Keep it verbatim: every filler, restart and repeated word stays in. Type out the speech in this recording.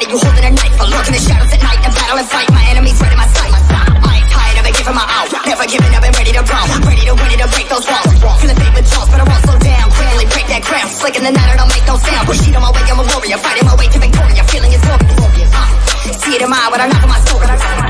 ready, you holding a knife. I look in the shadows at night and battle and fight. My enemies right in my sight. I ain't tired of it, giving my all. Never giving up and ready to roll. Ready to win it and break those walls. Feeling fate with jaws, but I won't slow down. Quickly break that ground. Slick in the night, I don't make no sound. Push it on my way, I'm a warrior. Fighting my way to victory. Feeling is glorious. Uh, see it in my eye when I knock on my sword.